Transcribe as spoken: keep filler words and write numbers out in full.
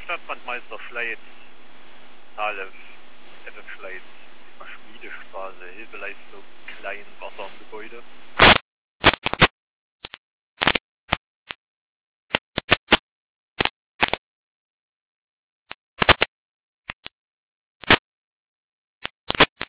Stadtbrandmeister Schleiz, Halef, F F Schleiz, Schmiedestraße, Hilfeleistung, Kleinwasser im Gebäude.